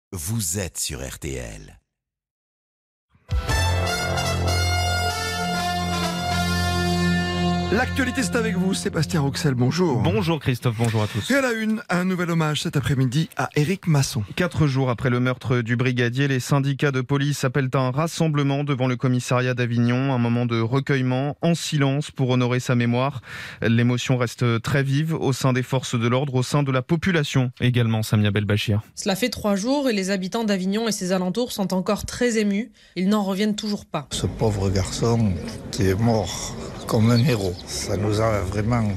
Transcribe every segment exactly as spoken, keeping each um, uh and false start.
Vous êtes sur R T L. L'actualité, c'est avec vous, Sébastien Rouxel, bonjour. Bonjour Christophe, bonjour à tous. Et à la une, un nouvel hommage cet après-midi à Éric Masson. Quatre jours après le meurtre du brigadier, les syndicats de police appellent un rassemblement devant le commissariat d'Avignon, un moment de recueillement en silence pour honorer sa mémoire. L'émotion reste très vive au sein des forces de l'ordre, au sein de la population également, Samia Belbachir. Cela fait trois jours et les habitants d'Avignon et ses alentours sont encore très émus. Ils n'en reviennent toujours pas. Ce pauvre garçon était mort comme un héros. Ça nous a vraiment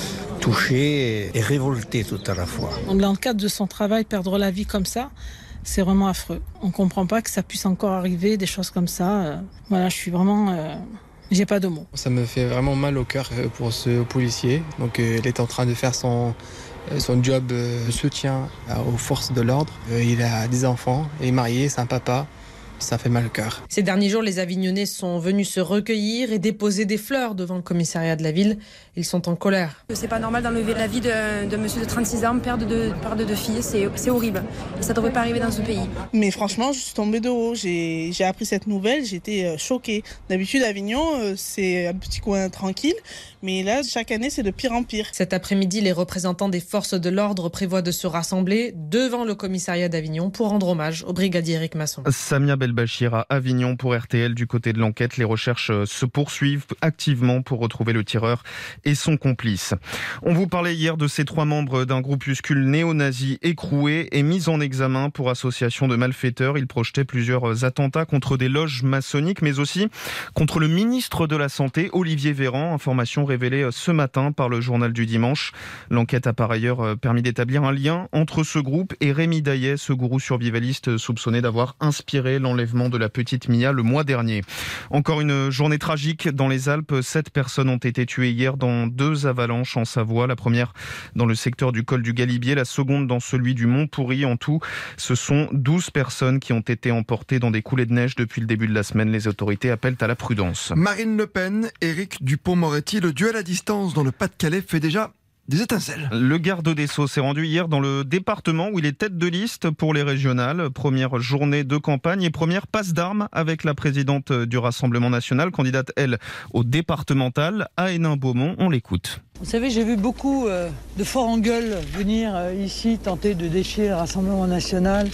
touchés et révoltés tout à la fois. Dans le cadre de son travail, perdre la vie comme ça, c'est vraiment affreux. On ne comprend pas que ça puisse encore arriver, des choses comme ça. Voilà, je suis vraiment... Euh... J'ai pas de mots. Ça me fait vraiment mal au cœur pour ce policier. Donc, euh, il est en train de faire son, son job de soutien aux forces de l'ordre. Euh, il a des enfants, il est marié, c'est un papa. Ça fait mal au cœur. Ces derniers jours, les Avignonnais sont venus se recueillir et déposer des fleurs devant le commissariat de la ville. Ils sont en colère. C'est pas normal d'enlever la vie de, de monsieur de trente-six ans, père de deux, père de deux filles. C'est, c'est horrible. Et ça devrait pas arriver dans ce pays. Mais franchement, je suis tombée de haut. J'ai, j'ai appris cette nouvelle, j'étais choquée. D'habitude, Avignon, c'est un petit coin tranquille. Mais là, chaque année, c'est de pire en pire. Cet après-midi, les représentants des forces de l'ordre prévoient de se rassembler devant le commissariat d'Avignon pour rendre hommage au brigadier Éric Masson. Samia Belbachir à Avignon pour R T L. Du côté de l'enquête, les recherches se poursuivent activement pour retrouver le tireur et son complice. On vous parlait hier de ces trois membres d'un groupuscule néo-nazi écroué et mis en examen pour association de malfaiteurs. Ils projetaient plusieurs attentats contre des loges maçonniques, mais aussi contre le ministre de la Santé, Olivier Véran. Information révélée ce matin par le journal du dimanche. L'enquête a par ailleurs permis d'établir un lien entre ce groupe et Rémi Daillet, ce gourou survivaliste soupçonné d'avoir inspiré l'enlèvement de la petite Mia le mois dernier. Encore une journée tragique dans les Alpes. Sept personnes ont été tuées hier dans deux avalanches en Savoie. La première dans le secteur du col du Galibier, la seconde dans celui du Mont Pourri. En tout, ce sont douze personnes qui ont été emportées dans des coulées de neige depuis le début de la semaine. Les autorités appellent à la prudence. Marine Le Pen, Éric Dupond-Moretti, le duel à distance dans le Pas-de-Calais fait déjà des étincelles. Le garde des Sceaux s'est rendu hier dans le département où il est tête de liste pour les régionales. Première journée de campagne et première passe d'armes avec la présidente du Rassemblement national, candidate, elle, au départemental, à Hénin-Beaumont. On l'écoute. Vous savez, j'ai vu beaucoup euh, de forts en gueule venir euh, ici tenter de déchirer le Rassemblement national.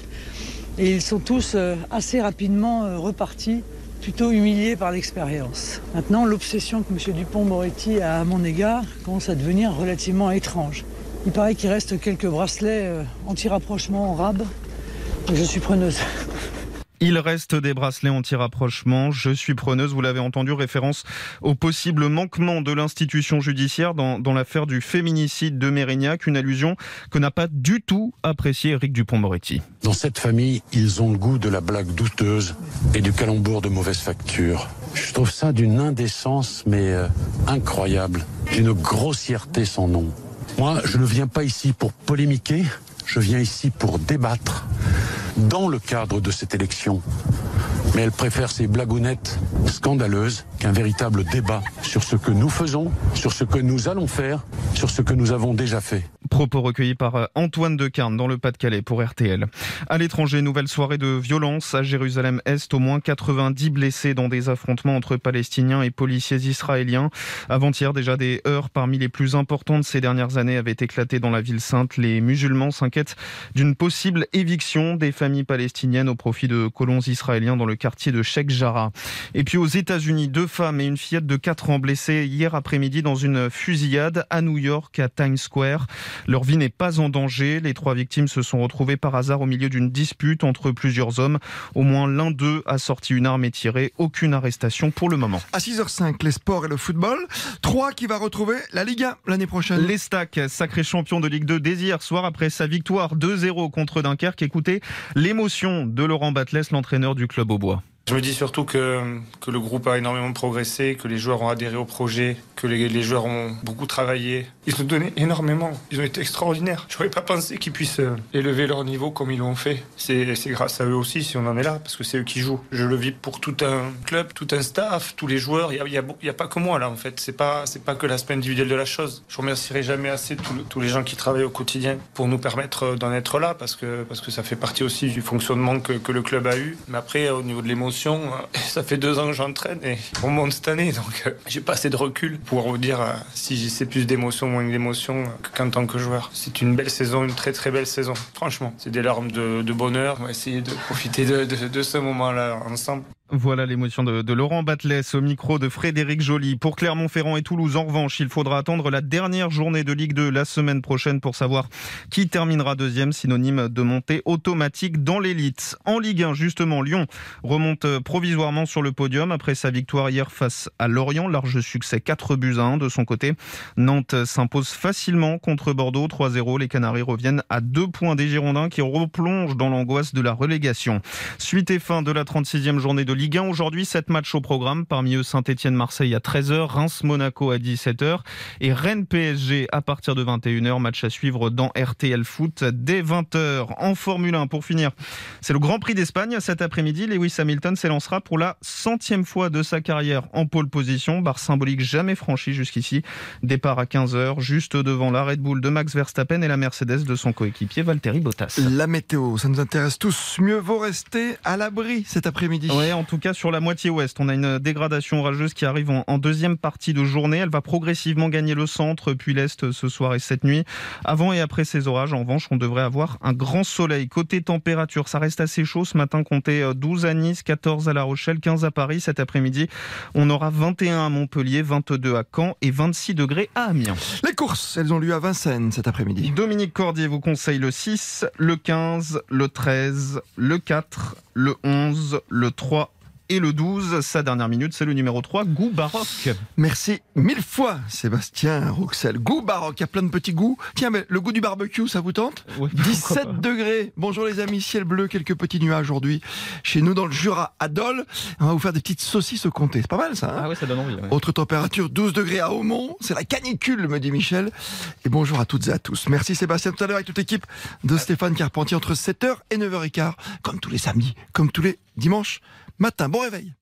Et ils sont tous euh, assez rapidement euh, repartis, plutôt humilié par l'expérience. Maintenant, l'obsession que M. Dupond-Moretti a à mon égard commence à devenir relativement étrange. Il paraît qu'il reste quelques bracelets anti-rapprochement en rab. Je suis preneuse. Il reste des bracelets anti-rapprochement. Je suis preneuse. Vous l'avez entendu, référence au possible manquement de l'institution judiciaire dans, dans l'affaire du féminicide de Mérignac. Une allusion que n'a pas du tout appréciée Éric Dupond-Moretti. Dans cette famille, ils ont le goût de la blague douteuse et du calembour de mauvaise facture. Je trouve ça d'une indécence, mais euh, incroyable. D'une grossièreté sans nom. Moi, je ne viens pas ici pour polémiquer. Je viens ici pour débattre dans le cadre de cette élection. Mais elle préfère ces blagounettes scandaleuses qu'un véritable débat sur ce que nous faisons, sur ce que nous allons faire, sur ce que nous avons déjà fait. Propos recueillis par Antoine Decarne dans le Pas-de-Calais pour R T L. À l'étranger, nouvelle soirée de violence à Jérusalem-Est. Au moins quatre-vingt-dix blessés dans des affrontements entre Palestiniens et policiers israéliens. Avant-hier, déjà des heurts parmi les plus importantes ces dernières années avaient éclaté dans la ville sainte. Les musulmans s'inquiètent d'une possible éviction des familles palestiniennes au profit de colons israéliens dans le quartier de Sheikh Jarrah. Et puis aux États-Unis, deux femmes et une fillette de quatre ans blessées hier après-midi dans une fusillade à New York, à Times Square. Leur vie n'est pas en danger. Les trois victimes se sont retrouvées par hasard au milieu d'une dispute entre plusieurs hommes. Au moins l'un d'eux a sorti une arme et tiré. Aucune arrestation pour le moment. À six heures cinq, les sports et le football. Troyes qui va retrouver la Ligue un l'année prochaine. L'Estac, sacré champion de Ligue deux dès hier soir après sa victoire deux zéro contre Dunkerque. Écoutez l'émotion de Laurent Batles, l'entraîneur du club aubois. Je me dis surtout que, que le groupe a énormément progressé, que les joueurs ont adhéré au projet, que les, les joueurs ont beaucoup travaillé. Ils ont donné énormément, ils ont été extraordinaires. Je n'aurais pas pensé qu'ils puissent élever leur niveau comme ils l'ont fait. C'est, c'est grâce à eux aussi si on en est là, parce que c'est eux qui jouent. Je le vis pour tout un club, tout un staff, tous les joueurs. Il n'y a, a, a pas que moi là en fait, c'est pas, c'est pas que l'aspect individuel de la chose. Je remercierai jamais assez tous, tous les gens qui travaillent au quotidien pour nous permettre d'en être là, parce que, parce que ça fait partie aussi du fonctionnement que, que le club a eu. Mais après, au niveau de l'émotion, ça fait deux ans que j'entraîne et on monte cette année, donc euh, j'ai pas assez de recul pour vous dire euh, si c'est plus d'émotion ou moins d'émotion euh, qu'en tant que joueur. C'est une belle saison, une très très belle saison. Franchement, c'est des larmes de, de bonheur. On va essayer de profiter de, de, de ce moment-là ensemble. Voilà l'émotion de, de Laurent Batles au micro de Frédéric Joly. Pour Clermont-Ferrand et Toulouse, en revanche, il faudra attendre la dernière journée de Ligue deux la semaine prochaine pour savoir qui terminera deuxième, synonyme de montée automatique dans l'élite. En Ligue un, justement, Lyon remonte provisoirement sur le podium après sa victoire hier face à Lorient. Large succès, quatre buts à un de son côté. Nantes s'impose facilement contre Bordeaux, trois zéro. Les Canaries reviennent à deux points des Girondins qui replongent dans l'angoisse de la relégation. Suite et fin de la trente-sixième journée de Ligue un. Aujourd'hui, sept matchs au programme. Parmi eux, Saint-Étienne-Marseille à treize heures, Reims-Monaco à dix-sept heures et Rennes-P S G à partir de vingt et une heures. Match à suivre dans R T L Foot dès vingt heures. En Formule un, pour finir, c'est le Grand Prix d'Espagne cet après-midi. Lewis Hamilton s'élancera pour la centième fois de sa carrière en pole position. Barre symbolique jamais franchie jusqu'ici. Départ à quinze heures, juste devant la Red Bull de Max Verstappen et la Mercedes de son coéquipier Valtteri Bottas. La météo, ça nous intéresse tous. Mieux vaut rester à l'abri cet après-midi. Ouais, en tout cas sur la moitié ouest, on a une dégradation orageuse qui arrive en, en deuxième partie de journée. Elle va progressivement gagner le centre puis l'est ce soir et cette nuit. Avant et après ces orages, en revanche, on devrait avoir un grand soleil. Côté température, ça reste assez chaud ce matin. Comptez douze à Nice, quatorze à La Rochelle, quinze à Paris. Cet après-midi, on aura vingt et un à Montpellier, vingt-deux à Caen et vingt-six degrés à Amiens. Les courses, elles ont lieu à Vincennes cet après-midi. Dominique Cordier vous conseille le six, le quinze, le treize, le quatre, le onze, le trois et le douze. Sa dernière minute, c'est le numéro trois, Goût Baroque. Merci mille fois, Sébastien Rouxel. Goût Baroque, il y a plein de petits goûts. Tiens, mais le goût du barbecue, ça vous tente? Oui, dix-sept degrés. Bonjour les amis, ciel bleu, quelques petits nuages aujourd'hui. Chez nous, dans le Jura, à Dole, on va vous faire des petites saucisses au comté. C'est pas mal ça, hein? Ah oui, ça donne envie. Ouais. Autre température, douze degrés à Aumont. C'est la canicule, me dit Michel. Et bonjour à toutes et à tous. Merci Sébastien, tout à l'heure avec toute l'équipe de Stéphane Carpentier entre sept heures et neuf heures quinze, comme tous les samedis, comme tous les dimanches matin. Bon réveil.